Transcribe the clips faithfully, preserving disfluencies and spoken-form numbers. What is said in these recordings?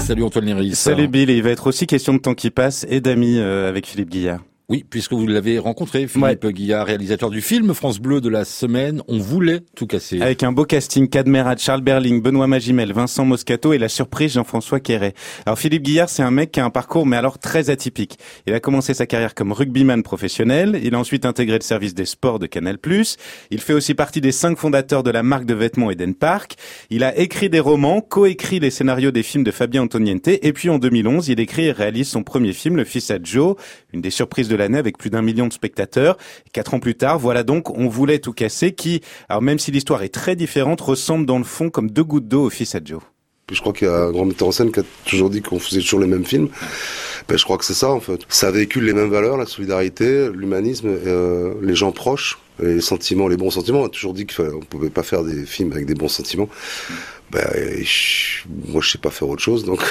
Salut Antoine Léris. Salut Bill, et il va être aussi question de temps qui passe et d'amis euh, avec Philippe Guillard. Oui, puisque vous l'avez rencontré, Philippe ouais. Guillard, réalisateur du film France Bleu de la semaine. On voulait tout casser. Avec un beau casting, Cadmerat, Charles Berling, Benoît Magimel, Vincent Moscato et la surprise Jean-François Quéret. Alors Philippe Guillard, c'est un mec qui a un parcours, mais alors très atypique. Il a commencé sa carrière comme rugbyman professionnel. Il a ensuite intégré le service des sports de Canal+. Il fait aussi partie des cinq fondateurs de la marque de vêtements Eden Park. Il a écrit des romans, coécrit les scénarios des films de Fabien Antoniente. Et puis en deux mille onze, il écrit et réalise son premier film, Le Fils à Joe, une des surprises de l'année avec plus d'un million de spectateurs. Quatre ans plus tard, voilà donc On voulait tout casser qui, alors même si l'histoire est très différente, ressemble dans le fond comme deux gouttes d'eau au Fils à Joe. Je crois qu'il y a un grand metteur en scène qui a toujours dit qu'on faisait toujours les mêmes films. Ben, je crois que c'est ça en fait. Ça véhicule les mêmes valeurs, la solidarité, l'humanisme, euh, les gens proches, les sentiments, les bons sentiments. On a toujours dit qu'on ne pouvait pas faire des films avec des bons sentiments. Ben, je, moi je sais pas faire autre chose, donc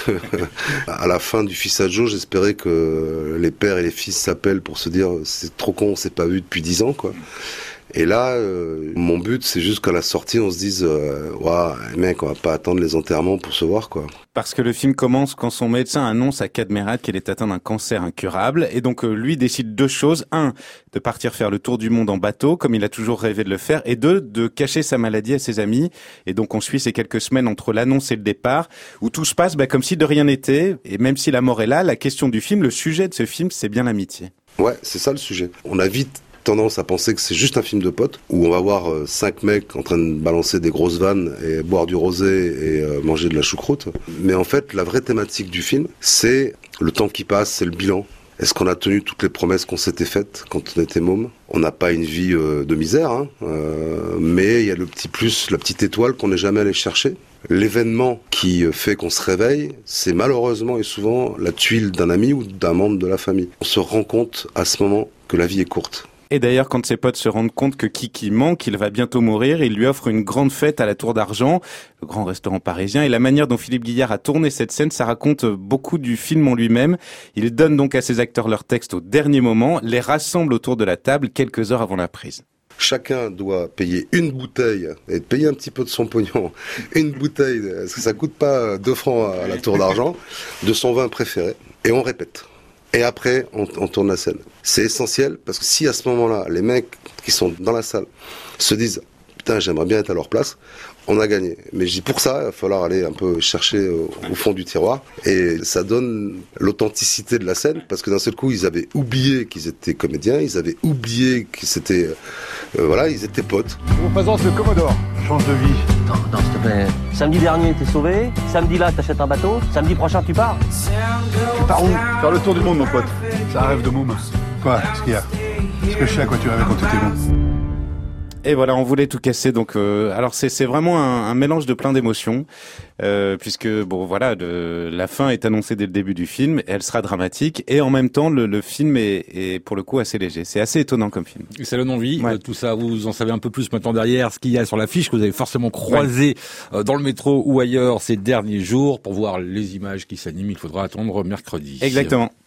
à la fin du Fils à Joe, j'espérais que les pères et les fils s'appellent pour se dire c'est trop con, on s'est pas vu depuis dix ans quoi. Et là, euh, mon but, c'est juste qu'à la sortie, on se dise euh, « Waouh, mec, on va pas attendre les enterrements pour se voir, quoi. » Parce que le film commence quand son médecin annonce à Cadmerat qu'elle est atteinte d'un cancer incurable. Et donc, euh, lui décide deux choses. Un, de partir faire le tour du monde en bateau, comme il a toujours rêvé de le faire. Et deux, de cacher sa maladie à ses amis. Et donc, on suit ces quelques semaines entre l'annonce et le départ, où tout se passe bah, comme si de rien n'était. Et même si la mort est là, la question du film, le sujet de ce film, c'est bien l'amitié. Ouais, c'est ça le sujet. On a vite tendance à penser que c'est juste un film de potes où on va voir euh, cinq mecs en train de balancer des grosses vannes et boire du rosé et euh, manger de la choucroute. Mais en fait, la vraie thématique du film, c'est le temps qui passe, c'est le bilan. Est-ce qu'on a tenu toutes les promesses qu'on s'était faites quand on était môme ? On n'a pas une vie euh, de misère, hein, euh, mais il y a le petit plus, la petite étoile qu'on n'est jamais allé chercher. L'événement qui fait qu'on se réveille, c'est malheureusement et souvent la tuile d'un ami ou d'un membre de la famille. On se rend compte à ce moment que la vie est courte. Et d'ailleurs, quand ses potes se rendent compte que Kiki manque, il va bientôt mourir, il lui offre une grande fête à la Tour d'Argent, le grand restaurant parisien. Et la manière dont Philippe Guillard a tourné cette scène, ça raconte beaucoup du film en lui-même. Il donne donc à ses acteurs leur texte au dernier moment, les rassemble autour de la table quelques heures avant la prise. Chacun doit payer une bouteille et payer un petit peu de son pognon. Une bouteille, parce que ça coûte pas deux francs à la Tour d'Argent, de son vin préféré. Et on répète. Et après, on, on tourne la scène. C'est essentiel parce que si à ce moment-là, les mecs qui sont dans la salle se disent « Putain, j'aimerais bien être à leur place », on a gagné. Mais je dis pour ça, il va falloir aller un peu chercher au, au fond du tiroir. Et ça donne l'authenticité de la scène parce que d'un seul coup, ils avaient oublié qu'ils étaient comédiens, ils avaient oublié qu'ils étaient... Euh, voilà, ils étaient potes. Je vous présente le Commodore. Change de vie. Attends, attends, s'il te plaît. Samedi dernier, t'es sauvé. Samedi là, t'achètes un bateau. Samedi prochain, tu pars. Tu pars où ? Faire le tour du monde, mon pote. C'est un rêve de môme. Quoi ? Qu'est-ce qu'il y a ? Est-ce que je sais à quoi tu rêvais quand tu étais môme ? Et voilà, on voulait tout casser. Donc, euh, alors c'est c'est vraiment un, un mélange de plein d'émotions, euh, puisque bon voilà, de, la fin est annoncée dès le début du film, et elle sera dramatique, et en même temps le, le film est, est pour le coup assez léger. C'est assez étonnant comme film. Ça donne envie. Ouais. Euh, tout ça, vous en savez un peu plus maintenant derrière ce qu'il y a sur l'affiche que vous avez forcément croisé ouais. euh, dans le métro ou ailleurs ces derniers jours. Pour voir les images qui s'animent, il faudra attendre mercredi. Exactement.